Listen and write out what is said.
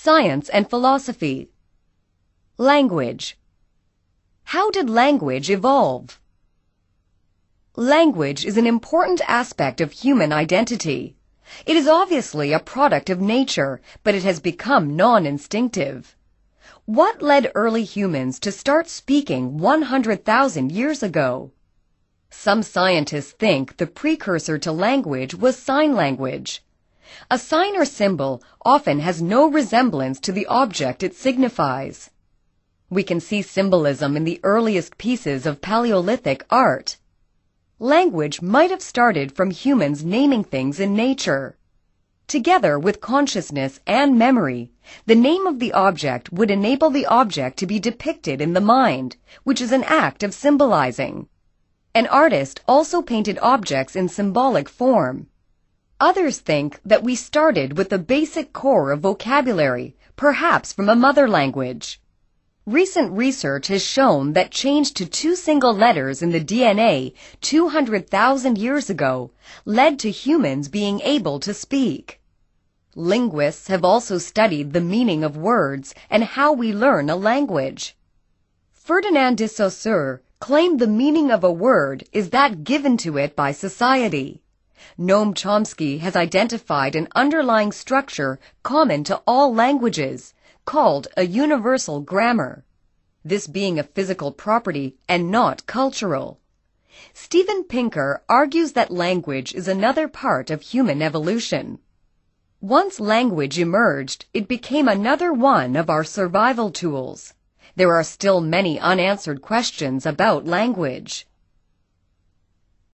Science and philosophy. Language. How did language evolve? Language is an important aspect of human identity. It is obviously a product of nature, but it has become non-instinctive. What led early humans to start speaking 100,000 years ago? Some scientists think the precursor to language was sign language. A sign or symbol often has no resemblance to the object it signifies. We can see symbolism in the earliest pieces of Paleolithic art. Language might have started from humans naming things in nature. Together with consciousness and memory, the name of the object would enable the object to be depicted in the mind, which is an act of symbolizing. An artist also painted objects in symbolic form. Others think that we started with the basic core of vocabulary, perhaps from a mother language. Recent research has shown that change to 2 single letters in the DNA 200,000 years ago led to humans being able to speak. Linguists have also studied the meaning of words and how we learn a language. Ferdinand de Saussure claimed the meaning of a word is that given to it by society. Noam Chomsky has identified an underlying structure common to all languages, called a universal grammar, this being a physical property and not cultural. Steven Pinker argues that language is another part of human evolution. Once language emerged, it became another one of our survival tools. There are still many unanswered questions about language.